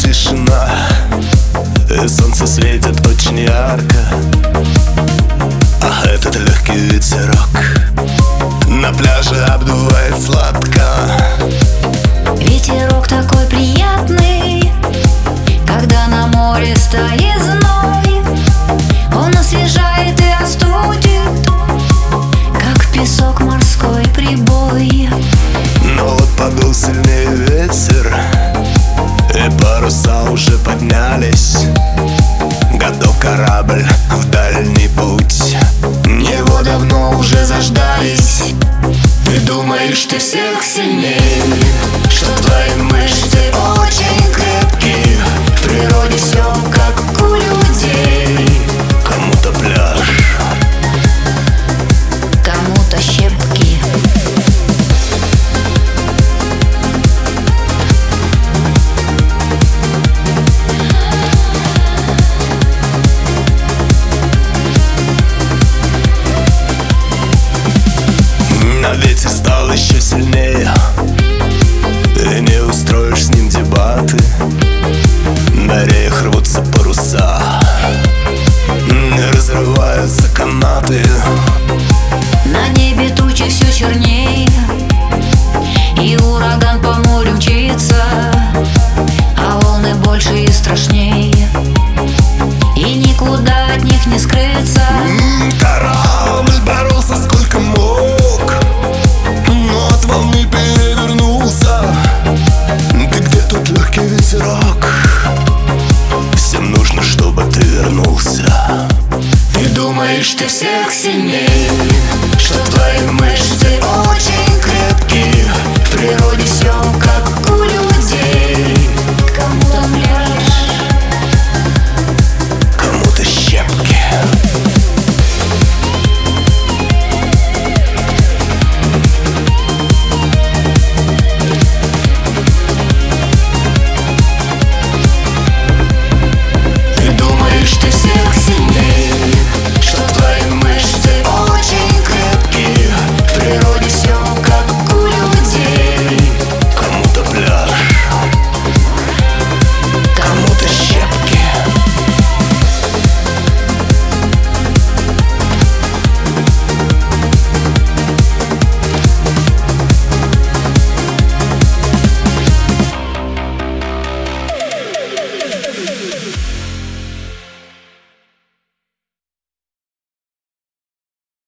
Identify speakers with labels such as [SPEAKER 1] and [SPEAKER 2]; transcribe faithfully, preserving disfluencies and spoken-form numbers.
[SPEAKER 1] тишина, и солнце светит очень ярко. Ах, этот легкий ветерок на пляже обдувает сладко.
[SPEAKER 2] Ветерок такой приятный, когда на море стоит зной. Он освежает и остудит, как песок морской прибой.
[SPEAKER 1] Но вот подул сильнее ветер, и паруса уже поднялись. Готов корабль в дальний путь, него давно уже заждались. Ты думаешь, ты всех сильней, что твои мышцы очень крепкие. В природе все как у людей. Кому-то пляж,
[SPEAKER 2] кому-то щепки.
[SPEAKER 1] а ветер стал еще сильнее, и не устроишь с ним дебаты. На реях рвутся паруса, разрываются канаты.
[SPEAKER 2] На небе тучи все чернее, и ураган по морю мчится, а волны больше и страшнее, и никуда от них не скрыться.
[SPEAKER 1] Корабль боролся сколько мог, но от волны перевернулся. Ты где тут легкий ветерок? Всем нужно, чтобы ты вернулся. Ты думаешь, ты всех сильнее,